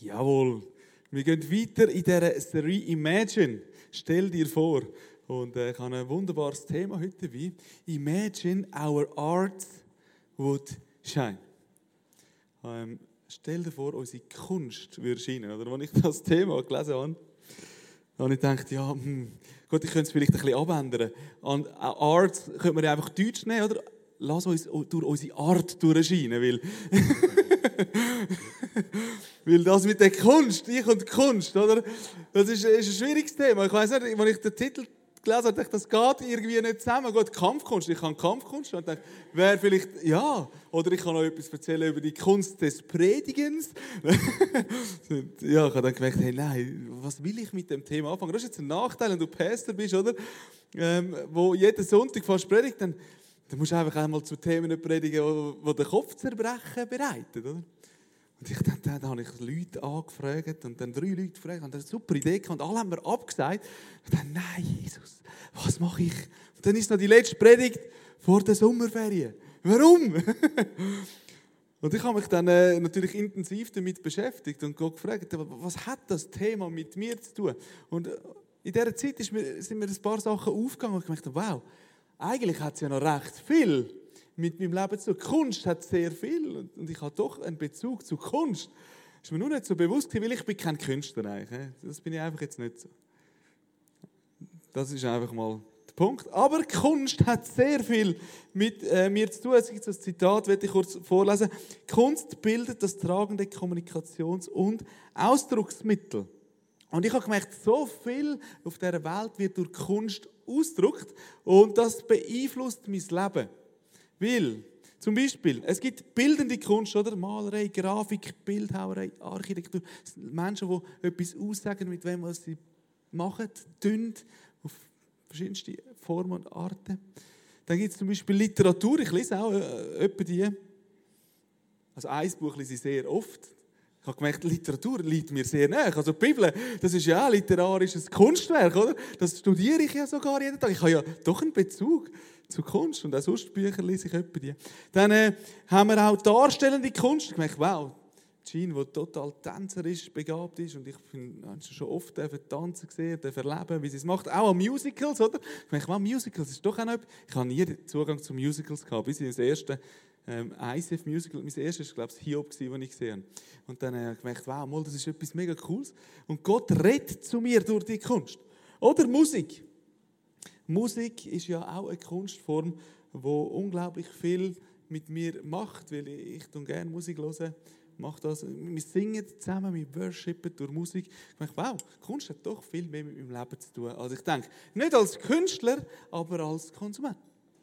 Jawohl. Wir gehen weiter in dieser Serie Imagine. Stell dir vor. Und ich habe ein wunderbares Thema heute dabei. Imagine our art would shine. Stell dir vor, unsere Kunst würde scheinen. Oder als ich das Thema gelesen habe, habe ich gedacht, ja, gut, ich könnte es vielleicht ein bisschen abändern. Und Art könnte man ja einfach Deutsch nehmen, oder? Lass uns durch unsere Art durchscheinen, weil das mit der Kunst, ich und Kunst, oder? Das ist ein schwieriges Thema. Ich weiss nicht, als ich den Titel gelesen habe, dachte ich, das geht irgendwie nicht zusammen. Gut, Kampfkunst, ich kann Kampfkunst. Und dachte, wäre vielleicht, ja, oder ich kann noch etwas erzählen über die Kunst des Predigens. Ja, ich habe dann gemerkt, hey, nein, was will ich mit dem Thema anfangen? Das ist jetzt ein Nachteil, wenn du Pastor bist, oder? Wo jeden Sonntag fast predigt, dann musst du einfach einmal zu Themen predigen, die den Kopfzerbrechen bereiten, oder? Und ich dachte, da habe ich Leute angefragt und dann 3 Leute gefragt und eine super Idee gehabt und alle haben mir abgesagt. Und dann, nein, Jesus, was mache ich? Und dann ist noch die letzte Predigt vor der Sommerferien. Warum? Und ich habe mich dann natürlich intensiv damit beschäftigt und Gott gefragt, was hat das Thema mit mir zu tun? Und in dieser Zeit sind mir ein paar Sachen aufgegangen und ich dachte, wow, eigentlich hat es ja noch recht viel mit meinem Leben zu tun. Kunst hat sehr viel und ich habe doch einen Bezug zu Kunst. Das ist mir nur nicht so bewusst, weil ich bin kein Künstler eigentlich. Das bin ich einfach jetzt nicht so. Das ist einfach mal der Punkt. Aber Kunst hat sehr viel mit mir zu tun. Es gibt so ein Zitat, das ich kurz vorlesen. Kunst bildet das tragende Kommunikations- und Ausdrucksmittel. Und ich habe gemerkt, so viel auf dieser Welt wird durch Kunst ausgedrückt und das beeinflusst mein Leben. Weil, zum Beispiel, es gibt bildende Kunst, oder? Malerei, Grafik, Bildhauerei, Architektur. Menschen, die etwas aussagen, mit wem was sie machen, tun, auf verschiedenste Formen und Arten. Dann gibt es zum Beispiel Literatur, ich lese auch etwa die. Also ein Buch lese ich sehr oft. Ich habe gemerkt, Literatur liegt mir sehr nahe. Also die Bibel, das ist ja ein literarisches Kunstwerk, oder? Das studiere ich ja sogar jeden Tag. Ich habe ja doch einen Bezug zu Kunst und auch sonst Bücher lese ich etwa die. Dann haben wir auch darstellende Kunst. Ich habe gemerkt, wow, Jean, die total tänzerisch begabt ist und ich habe schon oft tanzen gesehen, erleben, wie sie es macht. Auch an Musicals, oder? Ich habe gemerkt, wow, Musicals ist doch auch noch etwas. Ich habe nie Zugang zu Musicals gehabt, bis ich das erste ICF-Musical, mein erstes war, glaube ich, Hiob, das ich gesehen habe. Und dann habe ich gemerkt, wow, mal, das ist etwas mega Cooles. Und Gott redet zu mir durch die Kunst. Oder Musik. Musik ist ja auch eine Kunstform, die unglaublich viel mit mir macht, weil ich gerne Musik höre. Mache das. Wir singen zusammen, wir worshipen durch Musik. Ich denke, wow, Kunst hat doch viel mehr mit meinem Leben zu tun. Also ich denke, nicht als Künstler, aber als Konsument.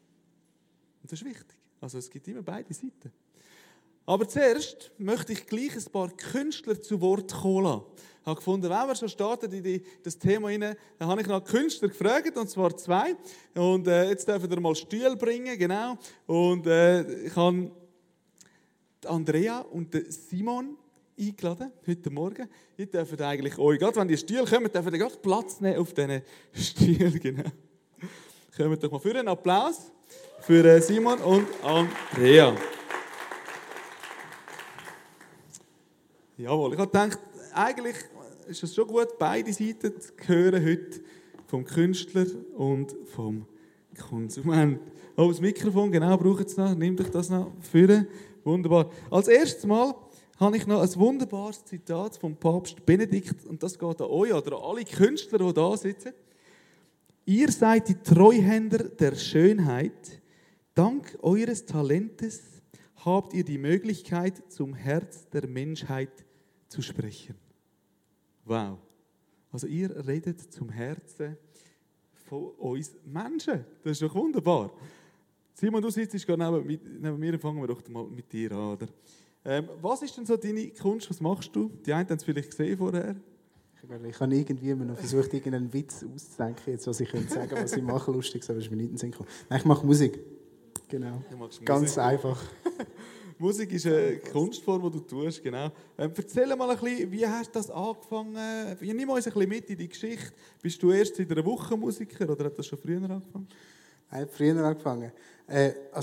Und das ist wichtig. Also es gibt immer beide Seiten. Aber zuerst möchte ich gleich ein paar Künstler zu Wort kommen lassen. Ich habe gefunden, wenn wir schon starten in das Thema rein, dann habe ich nach Künstlern gefragt, und zwar 2. Und jetzt dürfen wir mal Stühle bringen, genau. Und ich habe Andrea und Simon eingeladen, heute Morgen. Ihr dürft eigentlich euch, gerade wenn die Stühle kommen, dürft ihr gerade Platz nehmen auf diesen Stühlen, genau. Kommt doch mal für einen Applaus für Simon und Andrea. Jawohl, ich habe gedacht, eigentlich ist es schon gut, beide Seiten zu hören heute, vom Künstler und vom Konsument. Oh, das Mikrofon, genau, braucht es noch. Nehmt euch das noch für. Wunderbar. Als erstes Mal habe ich noch ein wunderbares Zitat vom Papst Benedikt, und das geht an euch oder an alle Künstler, die da sitzen. Ihr seid die Treuhänder der Schönheit. Dank eures Talentes habt ihr die Möglichkeit, zum Herz der Menschheit zu sprechen. Wow. Also ihr redet zum Herzen von uns Menschen. Das ist doch wunderbar. Simon, du sitzt gerade neben mir, fangen wir doch mal mit dir an. Oder? Was ist denn so deine Kunst? Was machst du? Die einen haben es vielleicht gesehen vorher. Ich habe irgendwie immer noch versucht, irgendeinen Witz auszudenken, jetzt, was ich könnte sagen, was ich mache, lustig, aber es ist mir nicht in den Sinn gekommen. Nein, ich mache Musik. Genau. Ganz Musik. Einfach. Musik ist eine Kunstform, die du tust, genau. Erzähl mal ein bisschen, wie hast du das angefangen? Nimm uns ein bisschen mit in die Geschichte. Bist du erst seit einer Woche Musiker oder hat das schon früher angefangen? Ich habe früher angefangen. Also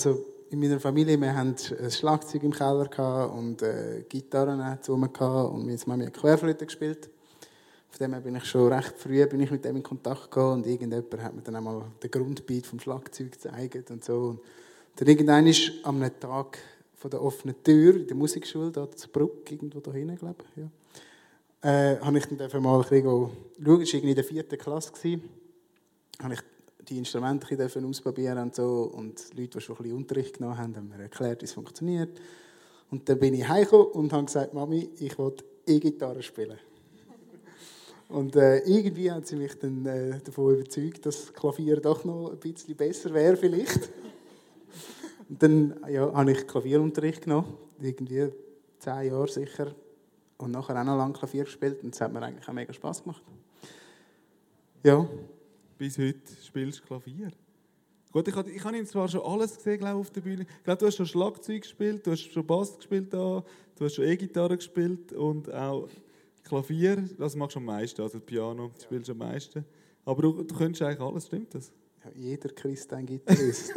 in meiner Familie, wir hatten ein Schlagzeug im Keller gehabt und Gitarren gehabt und meine Mami hat Querflöte gespielt. Von dem her bin ich schon recht früh mit dem in Kontakt gekommen und irgendjemand hat mir dann einmal den Grundbeat vom Schlagzeug gezeigt und so. Und dann irgendwann ist am Tag von der offenen Tür in der Musikschule, da zur Brücke, irgendwo da hinten, glaube ich, ja, habe ich dann mal ein bisschen schauen. Es war irgendwie in der 4. Klasse. Habe ich die Instrumente ausprobieren und so. Und die Leute, die schon ein bisschen Unterricht genommen haben, haben mir erklärt, wie es funktioniert. Und dann bin ich heimgekommen und habe gesagt, Mami, ich will E-Gitarre spielen. Und irgendwie hat sie mich dann davon überzeugt, dass das Klavier doch noch ein bisschen besser wäre vielleicht. Und dann habe ich Klavierunterricht genommen, irgendwie 10 Jahre sicher. Und nachher auch noch lange Klavier gespielt und es hat mir eigentlich auch mega Spass gemacht. Ja. Bis heute spielst du Klavier? Gut, ich habe ihn zwar schon alles gesehen, glaube ich, auf der Bühne. Ich glaube, du hast schon Schlagzeug gespielt, du hast schon Bass gespielt, du hast schon E-Gitarre gespielt und auch Klavier. Das machst du am meisten, also Piano spielst du am meisten. Aber du könntest eigentlich alles, stimmt das? Ja, jeder Christ ein Gitarrist.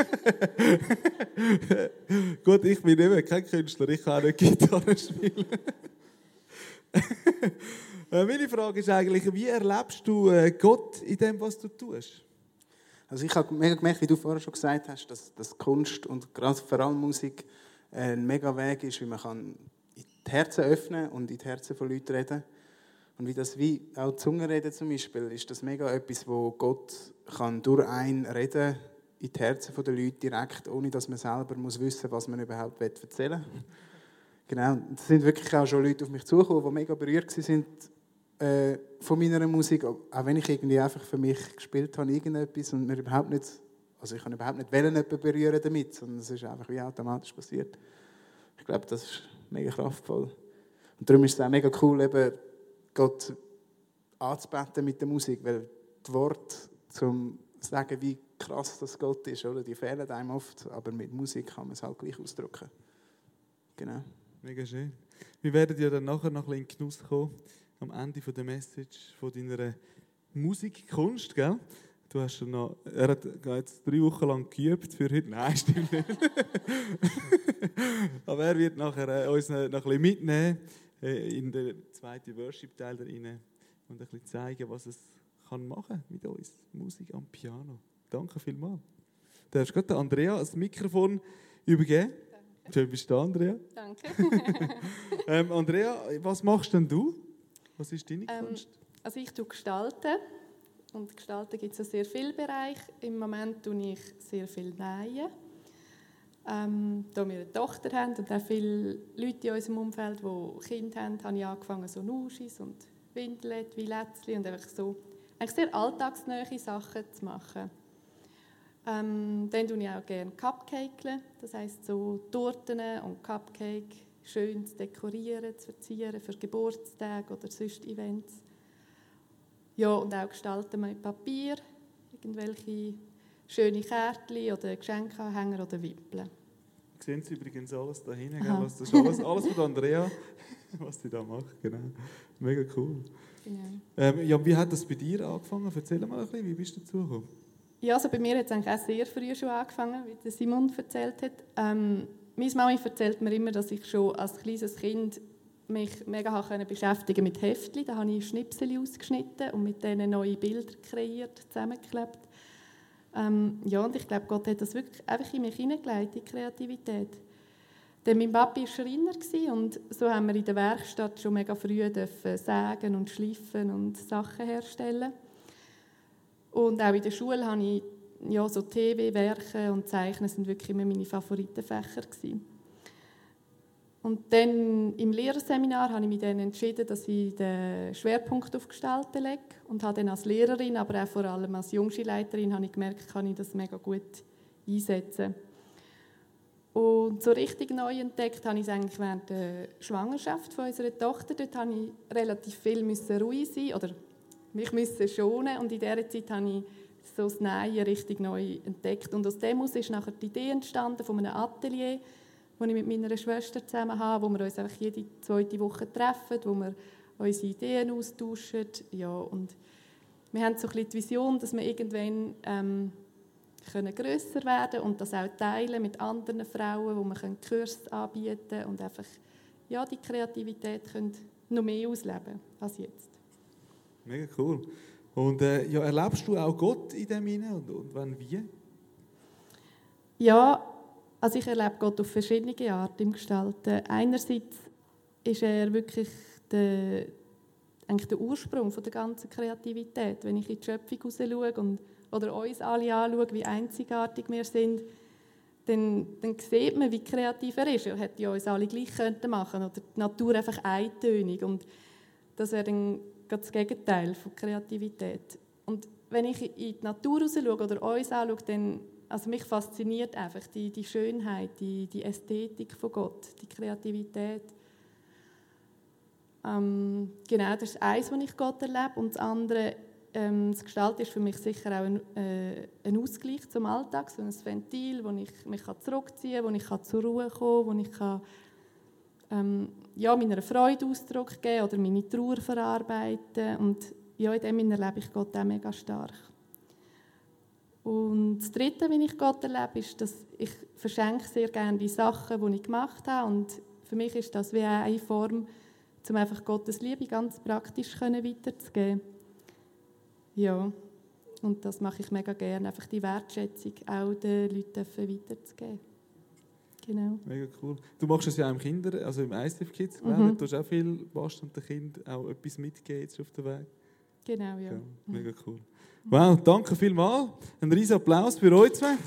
Gut, ich bin eben kein Künstler, ich kann auch nicht Gitarre spielen. Meine Frage ist eigentlich, wie erlebst du Gott in dem, was du tust? Also ich habe mega gemerkt, wie du vorher schon gesagt hast, dass Kunst und gerade vor allem Musik ein mega Weg ist, wie man kann in die Herzen öffnen und in die Herzen von Leuten reden. Und wie das wie auch Zungenreden zum Beispiel, ist das mega etwas, wo Gott kann durch einen reden in die Herzen der Leute direkt, ohne dass man selber muss wissen, was man überhaupt erzählen will. Genau, es sind wirklich auch schon Leute auf mich zugekommen, die mega berührt waren von meiner Musik, auch wenn ich irgendwie einfach für mich gespielt habe, irgendetwas und mir überhaupt nicht, also ich kann überhaupt nicht jemanden berühren damit, sondern es ist einfach wie automatisch passiert. Ich glaube, das ist mega kraftvoll. Und darum ist es auch mega cool, eben Gott anzubeten mit der Musik, weil die Worte zum sagen, wie krass das Gott ist, oder? Die fehlen einem oft, aber mit Musik kann man es halt gleich ausdrücken. Genau. Mega schön. Wir werden ja dann nachher noch ein bisschen in den Genuss kommen, am Ende der Message von deiner Musikkunst, gell? Du hast er hat jetzt 3 Wochen lang geübt für heute. Nein, stimmt nicht. Aber er wird nachher uns noch ein bisschen mitnehmen in den zweiten Worship-Teil da rein und ein bisschen zeigen, was es kann machen mit uns. Musik am Piano. Danke vielmals. Du darfst gerade Andrea das Mikrofon übergeben. Danke. Schön bist du, Andrea. Danke. Andrea, was machst denn du? Was ist deine Kunst? Also ich gestalte. Und gestalten gibt es in sehr vielen Bereichen. Im Moment tue ich sehr viel nähen. Da wir eine Tochter haben und auch viele Leute in unserem Umfeld, die Kinder haben, habe ich angefangen, so Nuschis und Windeln, wie Lätzchen und einfach so eigentlich sehr alltagsnahe Sachen zu machen. Dann tue ich auch gerne Cupcakeln, das heisst so Torten und Cupcake schön zu dekorieren, zu verzieren für Geburtstage oder sonst Events. Ja, und auch gestalten mit Papier, irgendwelche schöne Kärtchen oder Geschenkanhänger oder Wippeln. Sehen Sie übrigens alles da hinten, das ist alles von Andrea, was sie da macht, genau. Mega cool. Genau. Ja, wie hat das bei dir angefangen? Erzähl mal ein bisschen, wie bist du dazu gekommen? Ja, also bei mir hat es eigentlich auch sehr früh schon angefangen, wie Simon erzählt hat. Meine Mami erzählt mir immer, dass ich schon als kleines Kind mich mega beschäftigen mit Heftchen. Da habe ich Schnipsel ausgeschnitten und mit denen neue Bilder kreiert, zusammengeklebt. Ja, und ich glaube, Gott hat das wirklich einfach in mich hineingelegt, die Kreativität. Denn mein Papi war Schreiner und so haben wir in der Werkstatt schon mega früh sägen und schleifen und Sachen herstellen. Und auch in der Schule habe ich so TV, Werken und Zeichnen sind wirklich immer meine Favoritenfächer gewesen. Und dann im Lehrerseminar habe ich mich dann entschieden, dass ich den Schwerpunkt auf Gestalten lege und habe dann als Lehrerin, aber auch vor allem als Jungschulleiterin habe ich gemerkt, kann ich das mega gut einsetzen. Und so richtig neu entdeckt habe ich es eigentlich während der Schwangerschaft von unserer Tochter. Dort musste ich relativ viel ruhig sein oder mich schonen und in dieser Zeit habe ich so das Nähen richtig neu entdeckt. Und aus dem ist nachher die Idee entstanden von einem Atelier, das ich mit meiner Schwester zusammen habe, wo wir uns einfach jede 2. Woche treffen, wo wir unsere Ideen austauschen. Ja, und wir haben so ein bisschen die Vision, dass wir irgendwann grösser werden und das auch teilen mit anderen Frauen, wo man Kurse anbieten können und einfach ja, die Kreativität können noch mehr ausleben als jetzt. Mega cool. Und ja, erlebst du auch Gott in dem hinein und wenn wie? Ja, also ich erlebe Gott auf verschiedene Arten im Gestalten. Einerseits ist er wirklich eigentlich der Ursprung von der ganzen Kreativität. Wenn ich in die Schöpfung raus schaue oder uns alle anschaue, wie einzigartig wir sind, dann sieht man, wie kreativ er ist. Er hätte ja uns alle gleich machen können oder die Natur einfach eintönig. Und das wäre dann das Gegenteil von Kreativität. Und wenn ich in die Natur raus schaue oder uns anschaue, dann also mich fasziniert einfach die Schönheit, die Ästhetik von Gott, die Kreativität. Genau, das ist eins, was ich Gott erlebe. Und das andere, das Gestalten ist für mich sicher auch ein Ausgleich zum Alltag, so ein Ventil, wo ich mich zurückziehen kann, wo ich zur Ruhe kommen kann, wo ich meiner Freude Ausdruck geben oder meine Trauer verarbeiten. Und ja, in dem erlebe ich Gott auch mega stark. Und das Dritte, wie ich Gott erlebe, ist, dass ich verschenke sehr gerne die Sachen, die ich gemacht habe. Und für mich ist das wie eine Form, um einfach Gottes Liebe ganz praktisch weiterzugeben. Ja, und das mache ich mega gerne, einfach die Wertschätzung auch den Leuten weiterzugeben. Genau. Mega cool. Du machst es ja auch im im ICF Kids, du hast auch viel basteln und den Kindern auch etwas mitgeben jetzt auf den Weg. Genau, ja. Mega cool. Wow, danke vielmals. Ein riesen Applaus für euch zwei.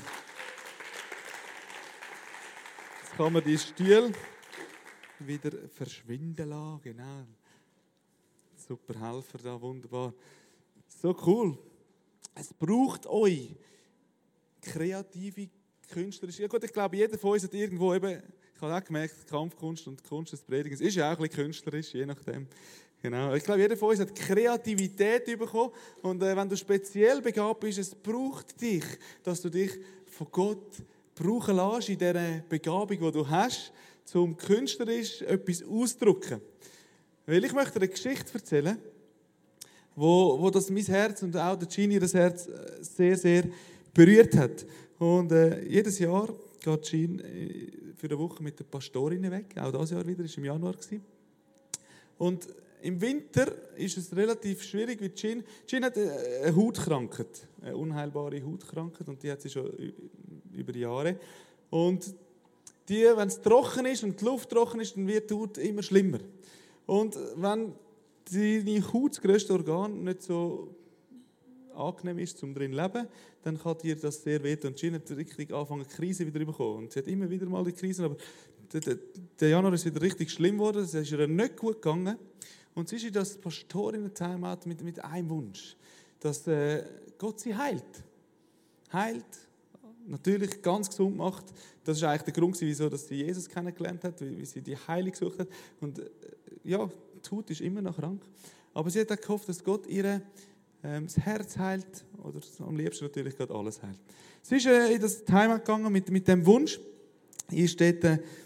Jetzt kann man die Stühle wieder verschwinden lassen. Genau. Super Helfer da, wunderbar. So cool. Es braucht euch kreative künstlerische. Ja gut, ich glaube, jeder von uns hat irgendwo eben, ich habe auch gemerkt, Kampfkunst und Kunst des Predigens ist ja auch ein bisschen künstlerisch, je nachdem. Genau. Ich glaube, jeder von uns hat Kreativität bekommen. Und wenn du speziell begabt bist, es braucht dich, dass du dich von Gott brauchen lässt in dieser Begabung, die du hast, um künstlerisch etwas auszudrücken. Weil ich möchte eine Geschichte erzählen, wo das mein Herz und auch der Gini das Herz sehr, sehr berührt hat. Und jedes Jahr geht Gini für eine Woche mit den Pastorinnen weg. Auch dieses Jahr wieder, das war im Januar. Und im Winter ist es relativ schwierig, weil Gini hat eine Hautkrankheit, eine unheilbare Hautkrankheit, und die hat sie schon über Jahre. Und wenn es trocken ist und die Luft trocken ist, dann wird die Haut immer schlimmer. Und wenn deine Haut, das grösste Organ, nicht so angenehm ist, um drin zu leben, dann kann dir das sehr wehtun. Und Gini hat richtig angefangen, eine Krise wieder bekommen. Und sie hat immer wieder mal die Krisen, aber der Januar ist wieder richtig schlimm geworden, es ist ihr nicht gut gegangen. Und sie ist in das Pastorinnen-Timeout mit einem Wunsch, dass Gott sie heilt. Heilt, natürlich ganz gesund macht. Das war eigentlich der Grund, wieso sie Jesus kennengelernt hat, wie sie die Heilung gesucht hat. Und ja, die Haut ist immer noch krank. Aber sie hat auch gehofft, dass Gott ihr das Herz heilt, oder am liebsten natürlich gerade alles heilt. Sie ist in das Timeout gegangen mit dem Wunsch. Hier steht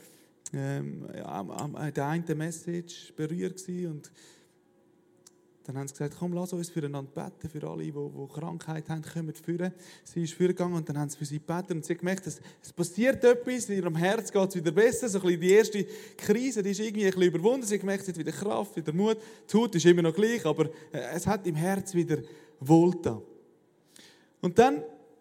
der eine Message berührt gewesen, und dann haben sie gesagt, komm, lass uns füreinander beten, für alle, die Krankheit haben, kommen führen. Sie ist vorgegangen und dann haben sie für sie gebeten und sie hat gemerkt, dass es passiert etwas, in ihrem Herz geht es wieder besser, so ein bisschen die erste Krise, die ist irgendwie ein bisschen überwunden, sie hat gemerkt, sie hat wieder Kraft, wieder Mut, die Haut ist immer noch gleich, aber es hat im Herz wieder Wohltan. Und dann,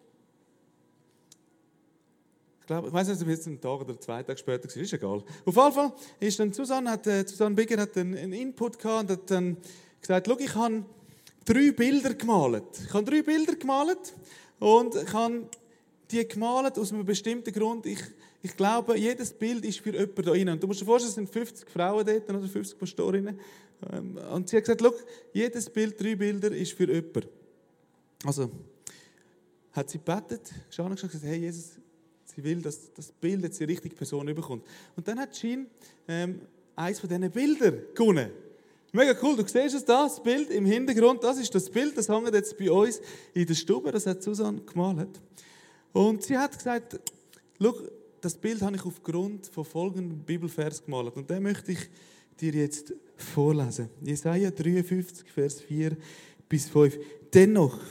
ich weiß nicht, ob es jetzt einen Tag oder 2 Tage später war, ist egal. Auf jeden Fall ist dann Susanne Bigger hat einen Input gehabt und hat dann gesagt, schau, ich habe 3 Bilder gemalt. Ich habe 3 Bilder gemalt und ich habe die gemalt aus einem bestimmten Grund. Ich glaube, jedes Bild ist für jemanden da drin. Und du musst dir vorstellen, es sind 50 Frauen dort oder 50 Pastorinnen. Und sie hat gesagt, schau, jedes Bild, 3 Bilder ist für jemanden. Also hat sie gebetet, geschaut und gesagt, hey Jesus, sie will, dass das Bild jetzt die richtige Person überkommt. Und dann hat Gini eines von diesen Bildern gewonnen. Mega cool, du siehst es da, das Bild im Hintergrund, das ist das Bild, das hängt jetzt bei uns in der Stube, das hat Susanne gemalt. Und sie hat gesagt, schau, das Bild habe ich aufgrund von folgendem Bibelvers gemalt. Und den möchte ich dir jetzt vorlesen. Jesaja 53, Vers 4 bis 5. Dennoch,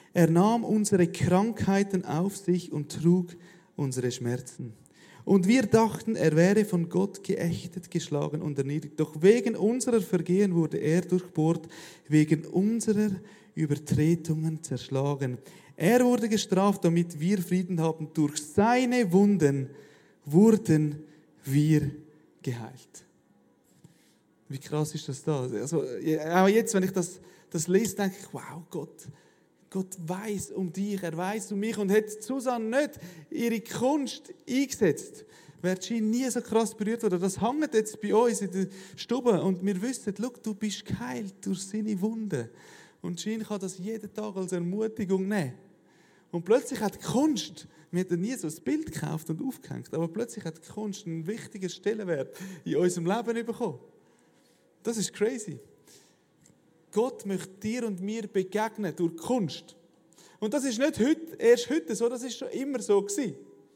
Er nahm unsere Krankheiten auf sich und trug unsere Schmerzen. Und wir dachten, er wäre von Gott geächtet, geschlagen und erniedrigt. Doch wegen unserer Vergehen wurde er durchbohrt, wegen unserer Übertretungen zerschlagen. Er wurde gestraft, damit wir Frieden haben. Durch seine Wunden wurden wir geheilt. Wie krass ist das da? Also, auch jetzt, wenn ich das lese, denke ich, wow, Gott weiss um dich, er weiss um mich und hat Susanne nicht ihre Kunst eingesetzt, wäre Jean nie so krass berührt worden. Das hängt jetzt bei uns in der Stube und wir wissen, schau, du bist geheilt durch seine Wunden. Und Jean kann das jeden Tag als Ermutigung nehmen. Und plötzlich hat die Kunst, wir haben nie so ein Bild gekauft und aufgehängt, aber plötzlich hat die Kunst einen wichtigen Stellenwert in unserem Leben bekommen. Das ist crazy. Gott möchte dir und mir begegnen durch Kunst. Und das ist nicht erst heute so, das ist schon immer so gewesen.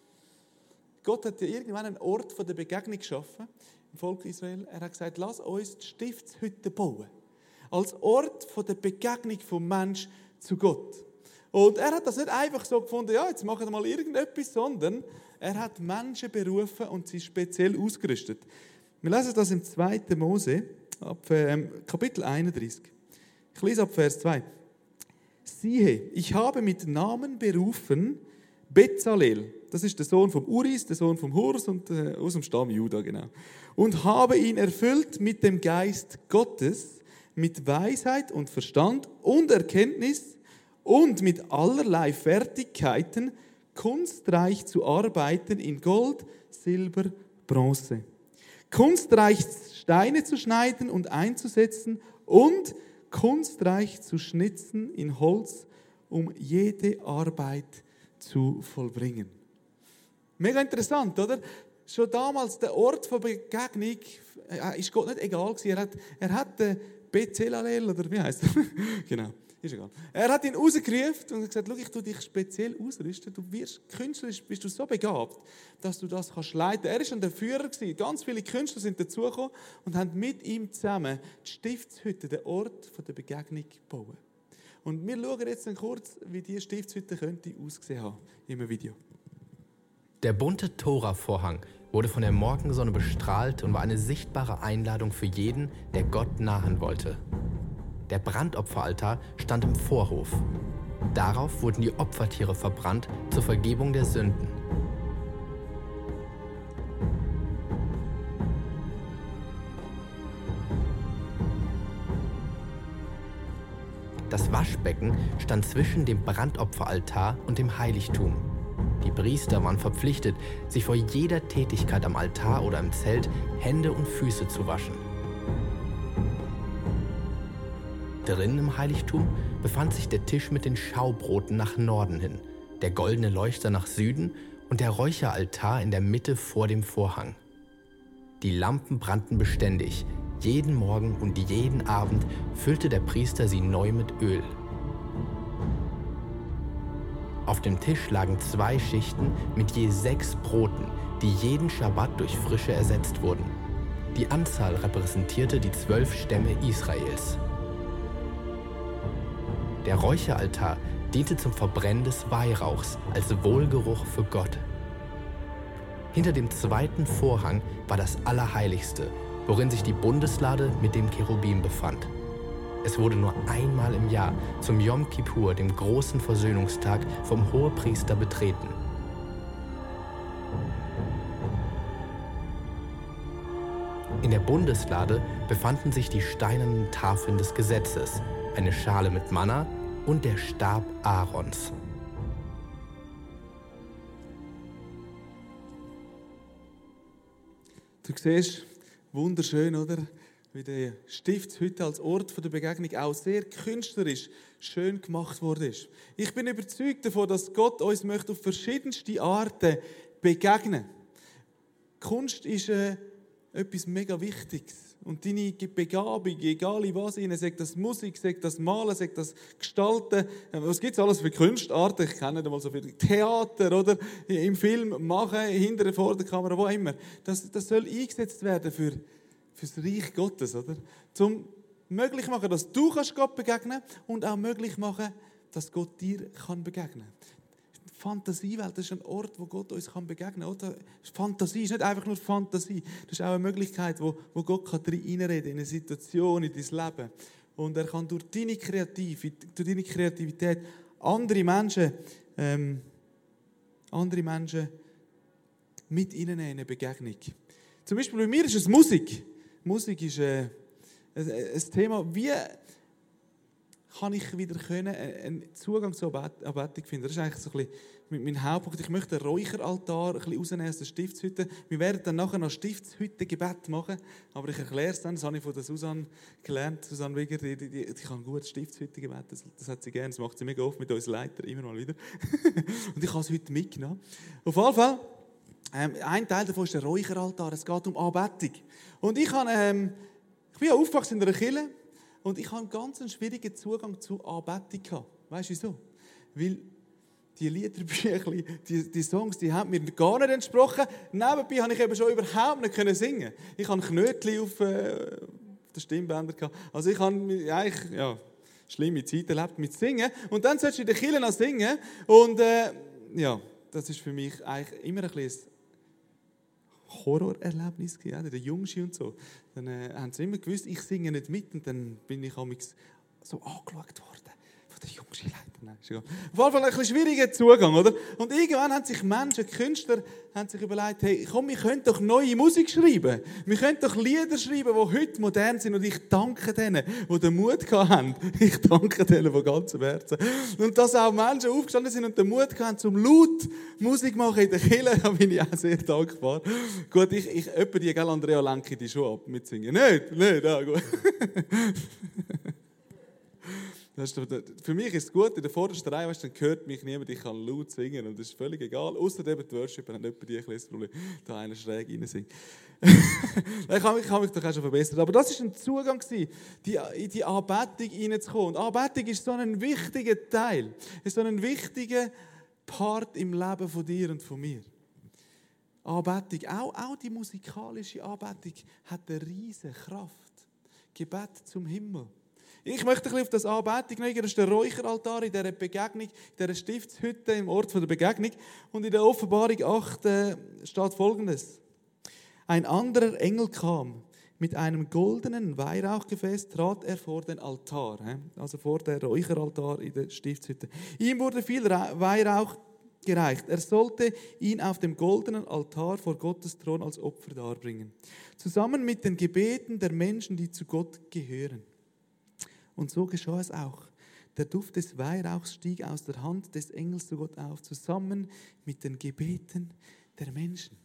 Gott hat ja irgendwann einen Ort der Begegnung geschaffen im Volk Israel. Er hat gesagt, lass uns die Stiftshütte bauen. Als Ort der Begegnung vom Mensch zu Gott. Und er hat das nicht einfach so gefunden, ja, jetzt machen wir mal irgendetwas, sondern er hat Menschen berufen und sie speziell ausgerüstet. Wir lesen das im 2. Mose, ab Kapitel 31. Ich lese ab Vers 2. Siehe, ich habe mit Namen berufen Bezalel, das ist der Sohn vom Uris, der Sohn vom Hurs und aus dem Stamm Juda, genau. Und habe ihn erfüllt mit dem Geist Gottes, mit Weisheit und Verstand und Erkenntnis und mit allerlei Fertigkeiten, kunstreich zu arbeiten in Gold, Silber, Bronze. Kunstreich Steine zu schneiden und einzusetzen und kunstreich zu schnitzen in Holz, um jede Arbeit zu vollbringen. Mega interessant, oder? Schon damals der Ort von Begegnung ist Gott nicht egal gewesen. Er hat den Bezalel, oder wie heisst er? Genau, ist egal. Er hat ihn rausgerufen und gesagt, schau, ich tue dich speziell ausrüsten. Du wirst künstlerisch, bist du so begabt, dass du das kannst leiten. Er war schon der Führer gewesen. Ganz viele Künstler sind dazugekommen und haben mit ihm zusammen die Stiftshütte, den Ort der Begegnung, gebaut. Und wir schauen jetzt kurz, wie diese Stiftshütte könnte aussehen haben im Video. Der bunte Tora-Vorhang wurde von der Morgensonne bestrahlt und war eine sichtbare Einladung für jeden, der Gott nahen wollte. Der Brandopferaltar stand im Vorhof. Darauf wurden die Opfertiere verbrannt zur Vergebung der Sünden. Das Waschbecken stand zwischen dem Brandopferaltar und dem Heiligtum. Die Priester waren verpflichtet, sich vor jeder Tätigkeit am Altar oder im Zelt Hände und Füße zu waschen. Drinnen im Heiligtum befand sich der Tisch mit den Schaubroten nach Norden hin, der goldene Leuchter nach Süden und der Räucheraltar in der Mitte vor dem Vorhang. Die Lampen brannten beständig. Jeden Morgen und jeden Abend füllte der Priester sie neu mit Öl. Auf dem Tisch lagen 2 Schichten mit je 6 Broten, die jeden Schabbat durch frische ersetzt wurden. Die Anzahl repräsentierte die 12 Stämme Israels. Der Räucheraltar diente zum Verbrennen des Weihrauchs als Wohlgeruch für Gott. Hinter dem 2. Vorhang war das Allerheiligste, worin sich die Bundeslade mit dem Cherubim befand. Es wurde nur einmal im Jahr zum Jom Kippur, dem großen Versöhnungstag, vom Hohepriester betreten. In der Bundeslade befanden sich die steinernen Tafeln des Gesetzes, eine Schale mit Manna und der Stab Aarons. Du siehst, wunderschön, oder? Wie die Stiftshütte als Ort der Begegnung auch sehr künstlerisch schön gemacht worden ist. Ich bin überzeugt davon, dass Gott uns möchte auf verschiedenste Arten begegnen. Kunst ist etwas mega Wichtiges. Und deine Begabung, egal was, sagt das Musik, sagt das Malen, sagt das Gestalten, was gibt es alles für Kunstarten? Ich kenne nicht einmal so viel. Theater oder im Film machen, hinter vor der Kamera, wo immer. Das soll eingesetzt werden für das Reich Gottes, oder? Zum möglich machen, dass du Gott begegnen kannst und auch möglich machen, dass Gott dir begegnen kann. Die Fantasiewelt, das ist ein Ort, wo Gott uns begegnen kann. Fantasie ist nicht einfach nur Fantasie. Das ist auch eine Möglichkeit, wo Gott reinreden kann in eine Situation, in dein Leben. Und er kann durch deine Kreativität andere Menschen mit ihnen in eine Begegnung. Zum Beispiel bei mir ist es Musik. Musik ist ein Thema, wie kann ich wieder einen Zugang zur Anbetung finden. Das ist eigentlich so ein bisschen mein Hauptpunkt. Ich möchte den Räucheraltar ein bisschen rausnehmen aus der Stiftshütte. Wir werden dann nachher noch Stiftshüttengebet machen, aber ich erkläre es dann. Das habe ich von der Susanne gelernt. Susanne Wigger, die kann gut Stiftshüttengebet. Das hat sie gerne. Das macht sie mega oft mit uns Leiter, immer mal wieder. Und ich habe es heute mitgenommen. Auf jeden Fall, ein Teil davon ist der Räucheraltar. Es geht um Anbetung. Und ich bin ja aufgewachsen in einer Kirche. Und ich hatte einen ganz schwierigen Zugang zur Anbetung. Weißt du wieso? Weil die Liederbücher, die Songs, die haben mir gar nicht entsprochen. Nebenbei konnte ich eben schon überhaupt nicht singen. Ich hatte Knötchen auf den Stimmbändern. Also ich habe eigentlich schlimme Zeit erlebt mit Singen. Und dann sollst du in der Kirche noch singen. Und das ist für mich eigentlich immer ein bisschen Horrorerlebnis gewesen, der Jungschi und so. Dann haben sie immer gewusst, ich singe nicht mit und dann bin ich so angeschaut worden von der Jungschi-Leiter. Auf jeden Fall ein bisschen schwieriger Zugang, oder? Und irgendwann haben sich Menschen, Künstler, überlegt, hey, komm, wir können doch neue Musik schreiben. Wir können doch Lieder schreiben, die heute modern sind. Und ich danke denen, die den Mut hatten. Ich danke denen von ganzem Herzen. Und dass auch Menschen aufgestanden sind und den Mut hatten, zum laut Musik machen in der Kirche, da bin ich auch sehr dankbar. Gut, etwa die, gell, Andrea, lenke die schon ab mit Singen. Nicht, gut. Für mich ist es gut, in der vordersten Reihe, weißt, dann hört mich niemand, ich kann laut singen und das ist völlig egal, ausser eben die Worship, dann hat jemand die ein kleines Problem, da einer schräg rein singt. Ich kann mich doch auch schon verbessern. Aber das war ein Zugang, in die Anbetung hineinzukommen. Und Anbetung ist so ein wichtiger Teil, ist so ein wichtiger Part im Leben von dir und von mir. Anbetung, auch die musikalische Anbetung, hat eine riesige Kraft. Gebet zum Himmel. Ich möchte ein bisschen auf das Anbetung eingehen. Das ist der Räucheraltar in dieser Begegnung, in dieser Stiftshütte im Ort der Begegnung. Und in der Offenbarung 8 steht Folgendes. Ein anderer Engel kam. Mit einem goldenen Weihrauchgefäß trat er vor den Altar, also vor den Räucheraltar in der Stiftshütte. Ihm wurde viel Weihrauch gereicht. Er sollte ihn auf dem goldenen Altar vor Gottes Thron als Opfer darbringen. Zusammen mit den Gebeten der Menschen, die zu Gott gehören. Und so geschah es auch. Der Duft des Weihrauchs stieg aus der Hand des Engels zu Gott auf, zusammen mit den Gebeten der Menschen.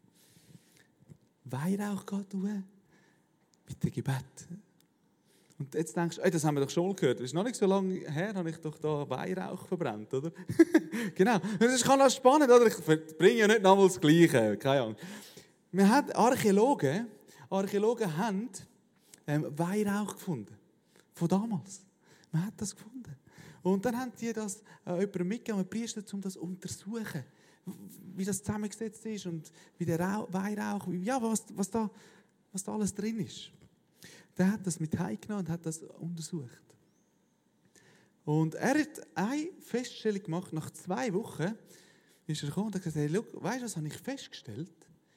Weihrauch geht mit dem Gebet. Und jetzt denkst du, das haben wir doch schon gehört. Das ist noch nicht so lange her, habe ich doch da Weihrauch verbrannt, oder? Genau. Das ist ganz spannend, oder? Ich bringe ja nicht nochmal das Gleiche, keine Ahnung. Wir haben Archäologen haben Weihrauch gefunden. Von damals. Man hat das gefunden. Und dann haben die das jemandem mitgegeben, einen Priester, um das zu untersuchen. Wie das zusammengesetzt ist und wie der Weihrauch, was da alles drin ist. Der hat das mit heimgenommen und hat das untersucht. Und er hat eine Feststellung gemacht. Nach 2 Wochen ist er gekommen und hat gesagt, hey, schau, weißt du, was habe ich festgestellt?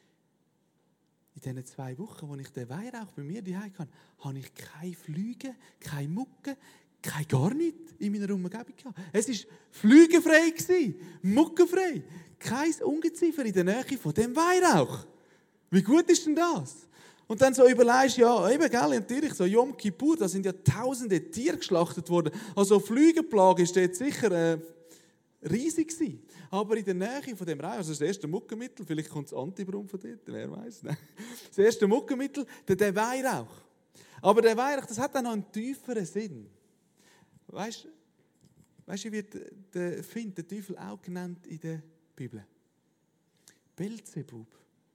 In diesen 2 Wochen, wo ich den Weihrauch bei mir daheim hatte, habe ich keine Flüge, keine Mucke, gar nichts in meiner Umgebung gehabt. Es war flügefrei, muckenfrei. Kein Ungeziefer in der Nähe von dem Weihrauch. Wie gut ist denn das? Und dann so überlegst du, ja, eben, gell, natürlich, so Yom Kippur, da sind ja tausende Tiere geschlachtet worden. Also Flügeplage ist dort sicher riesig gewesen. Aber in der Nähe von dem Reich, also das erste Muckenmittel, vielleicht kommt das Antibrum von dort, wer weiß. Das erste Muckenmittel, der Weihrauch. Aber der Weihrauch, das hat dann noch einen tieferen Sinn. Weißt du, wie wird der Teufel auch genannt in der Bibel? Beelzebub.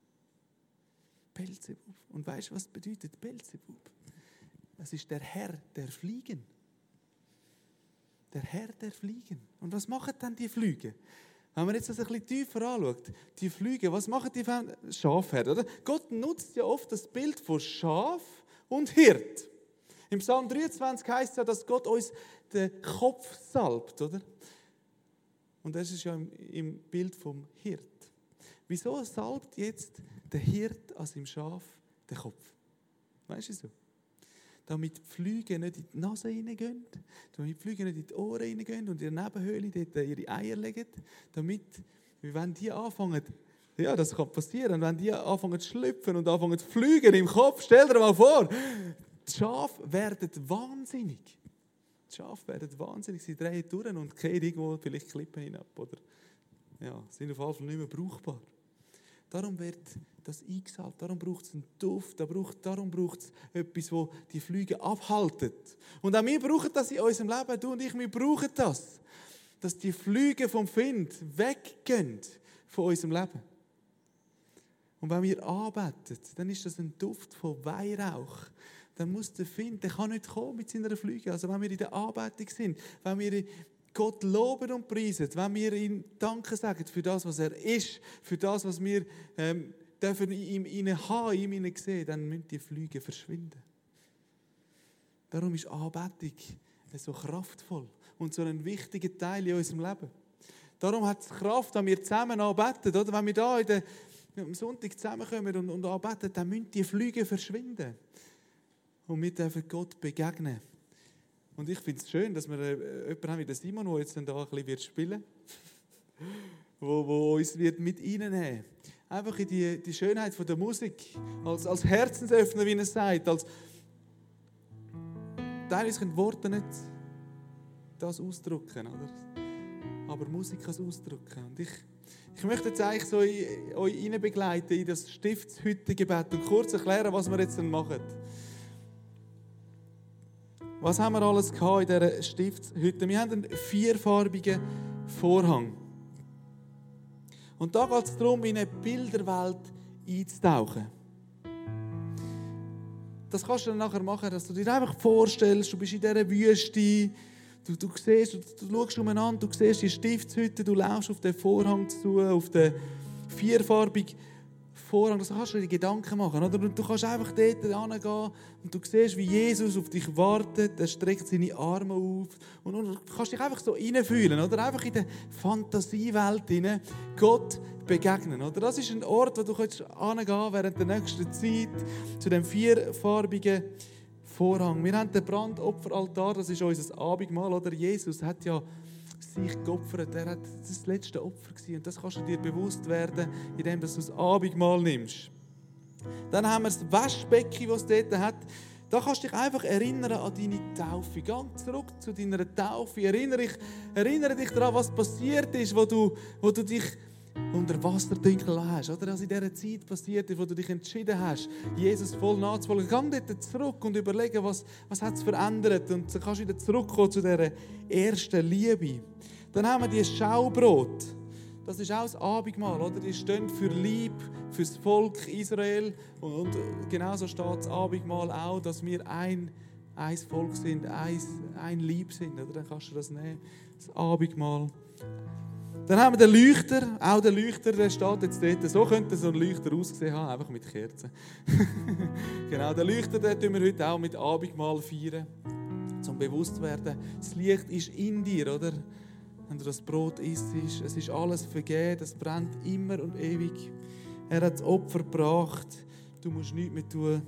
Beelzebub. Und weißt du, was bedeutet Beelzebub? Das ist der Herr der Fliegen. Der Herr der Fliegen. Und was machen dann die Flüge? Wenn man jetzt das ein bisschen tiefer anschaut, die Flüge, was machen die Schafherden? Oder? Gott nutzt ja oft das Bild von Schaf und Hirt. Im Psalm 23 heisst es ja, dass Gott uns den Kopf salbt, oder? Und das ist ja im Bild vom Hirt. Wieso salbt jetzt der Hirt an seinem Schaf den Kopf? Weißt du so? Damit die Flüge nicht in die Nase reingehen, damit die Flüge nicht in die Ohren reingehen und in der Nebenhöhle dort ihre Eier legen, damit, wenn die anfangen, ja, das kann passieren, wenn die anfangen zu schlüpfen und anfangen zu fliegen im Kopf, stell dir mal vor, die Schafe werden wahnsinnig. Die Schafe werden wahnsinnig, sie drehen durch und kehren irgendwo vielleicht Klippen hinab oder ja, sind auf jeden Fall nicht mehr brauchbar. Darum wird das eingesalbt, darum braucht es einen Duft, darum braucht es etwas, das die Flüge abhaltet. Und auch wir brauchen das in unserem Leben, du und ich, wir brauchen das, dass die Flüge vom Find weggehen von unserem Leben. Und wenn wir anbeten, dann ist das ein Duft von Weihrauch. Dann muss der Find, der kann nicht kommen mit seiner Flüge. Also wenn wir in der Anbetung sind, wenn wir Gott loben und preisen, wenn wir ihm Danke sagen für das, was er ist, für das, was wir dürfen in ihm haben, in ihm sehen, dann müssen die Flüge verschwinden. Darum ist Anbetung so kraftvoll und so ein wichtiger Teil in unserem Leben. Darum hat es Kraft, wenn wir zusammen anbeten. Oder? Wenn wir da am Sonntag zusammenkommen und anbeten, dann müssen die Flüge verschwinden. Und wir dürfen Gott begegnen. Und ich finde es schön, dass wir jemanden haben wie den Simon, der jetzt dann da ein bisschen spielen wird, wo uns wird mit reinnehmen. Einfach in die Schönheit von der Musik, als Herzensöffner, wie er sagt. Teilweise können Worte nicht das ausdrücken, oder? Aber Musik kann es ausdrücken. Und ich möchte jetzt eigentlich so euch hineinbegleiten in das Stiftshüttengebet und kurz erklären, was wir jetzt dann machen. Was haben wir alles gehabt in dieser Stiftshütte? Wir haben einen 4farbigen Vorhang. Und da geht es darum, in eine Bilderwelt einzutauchen. Das kannst du dann nachher machen, dass du dir einfach vorstellst, du bist in dieser Wüste, du siehst, du schaust umeinander, du siehst die Stiftshütte, du laufst auf den Vorhang zu, auf den 4farbigen Vorhang, das kannst du dir Gedanken machen. Oder? Du kannst einfach dort hingehen und du siehst, wie Jesus auf dich wartet, er streckt seine Arme auf und du kannst dich einfach so reinfühlen, oder? Einfach in der Fantasiewelt hinein Gott begegnen. Oder? Das ist ein Ort, wo du hingehen kannst während der nächsten Zeit zu dem 4farbigen Vorhang. Wir haben den Brandopferaltar, das ist unser Abendmahl. Oder? Jesus hat ja sich geopfert. Er hat das letzte Opfer gewesen. Und das kannst du dir bewusst werden, indem du das Abendmahl nimmst. Dann haben wir das Waschbecken, das es dort hat. Da kannst du dich einfach erinnern an deine Taufe. Geh zurück zu deiner Taufe. Erinnere dich daran, was passiert ist, wo du dich unter Wasser dünkeln hast. Oder was in dieser Zeit passiert ist, wo du dich entschieden hast, Jesus voll nachzufolgen. Geh dort zurück und überlege, was hat es verändert. Und dann kannst du wieder zurückkommen zu dieser ersten Liebe. Dann haben wir die Schaubrot. Das ist auch das Abendmahl. Oder? Die stehen für Liebe, für das Volk Israel. Und genauso steht das Abendmahl auch, dass wir ein Volk sind, ein Lieb sind. Oder? Dann kannst du das nehmen, das Abendmahl. Dann haben wir den Leuchter. Auch der Leuchter, der steht jetzt dort. So könnte so ein Leuchter ausgesehen haben, einfach mit Kerzen. Genau, den Leuchter, den tun wir heute auch mit Abendmahl feiern. Zum bewusst werden, das Licht ist in dir, oder? Wenn du das Brot isst, es ist alles vergeben, das brennt immer und ewig. Er hat das Opfer gebracht, du musst nichts mehr tun.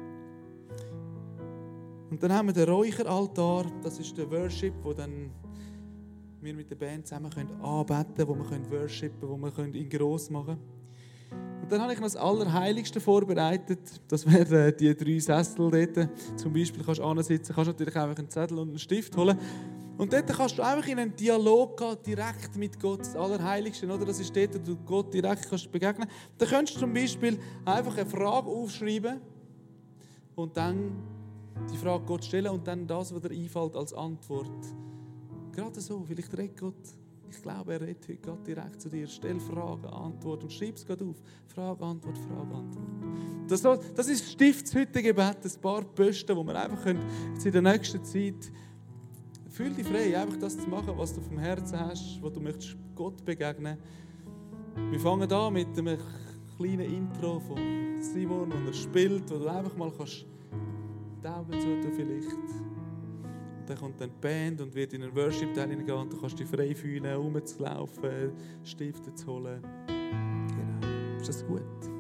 Und dann haben wir den Räucheraltar, das ist der Worship, wo dann wir mit der Band zusammen anbeten können, wo wir worshipen, wo wir ihn gross machen können. Und dann habe ich noch das Allerheiligste vorbereitet. Das wären die 3 Sessel dort. Zum Beispiel kannst du ansitzen, kannst natürlich einfach einen Zettel und einen Stift holen. Und dort kannst du einfach in einen Dialog gehen, direkt mit Gott, das Allerheiligste. Oder? Das ist dort, wo du Gott direkt begegnen kannst. Da könntest du zum Beispiel einfach eine Frage aufschreiben und dann die Frage Gott stellen und dann das, was dir einfällt, als Antwort. Gerade so, vielleicht redet Gott. Ich glaube, er redet heute Gott direkt zu dir. Stell Fragen, Antwort und schreib es gerade auf. Frage, Antwort, Frage, Antwort. Das ist das Stiftshüttengebet, ein paar Posten, wo wir einfach jetzt in der nächsten Zeit fühl dich frei, einfach das zu machen, was du auf dem Herzen hast, wo du möchtest Gott begegnen. Wir fangen an mit einem kleinen Intro von Simon, wo er spielt, wo du einfach mal kannst die Augen zu vielleicht. Und dann kommt dann die Band und wird in einen Worship-Teil hineingehen und du kannst dich frei fühlen, rumzulaufen, Stifte zu holen. Genau. Ist das gut?